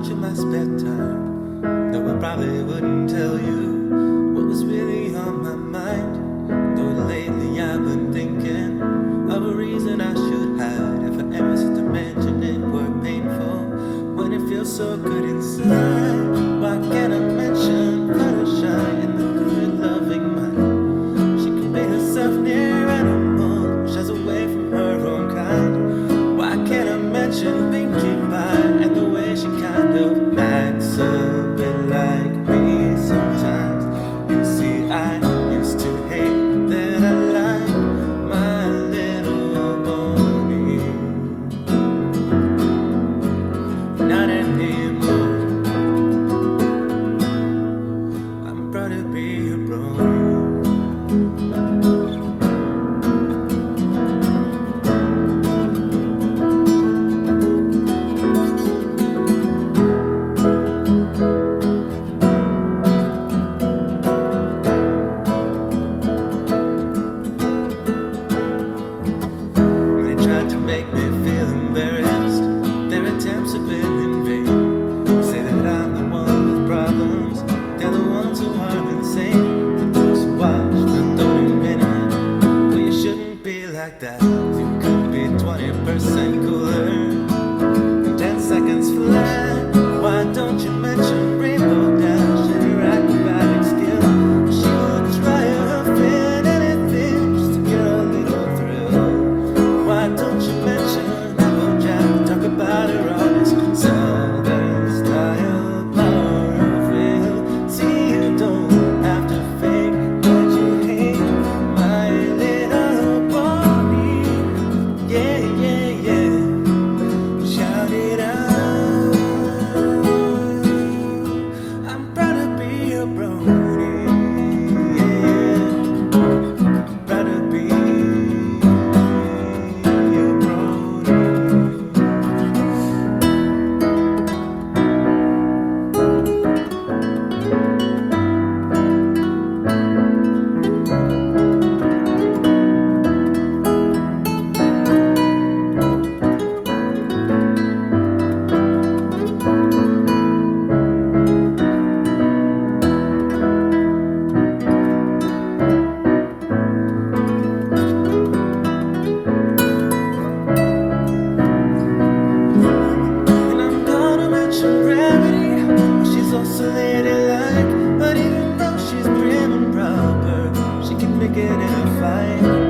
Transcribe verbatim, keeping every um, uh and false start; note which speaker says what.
Speaker 1: much in my spare time, though I probably wouldn't tell you what was really on my mind. Though lately I've been thinking of a reason I should hide. If I ever sit to mention it were painful when it feels so good inside. Why can't I mention Fluttershy in the good loving mind? She can make herself near animal, shies away from her own kind. Why can't I mention Pinkie Pie and the way she kind of acts a bit like me sometimes? You see, I used to hate that I like my little pony. Not anymore. I'm proud to be a brony. Tried to make me feel embarrassed. Their attempts have been in vain. Say that I'm the one with problems, they're the ones who are insane. The folks who watch the don't admit it, but you shouldn't be like that. You could be twenty percent cooler in ten seconds flat. Why don't you mention Rainbow Dash and her acrobatic skill? She would try her fin anything just to get a little thrill. Why don't you mention Applejack? Talk about her honest southern style, power of will. See, you don't have to fake what you hate, my little pony. Yeah, yeah, yeah. Shout it out. I'm proud to be a brony. Yeah, proud to be. So ladylike, but even though she's prim and proper, she can make it in a fight.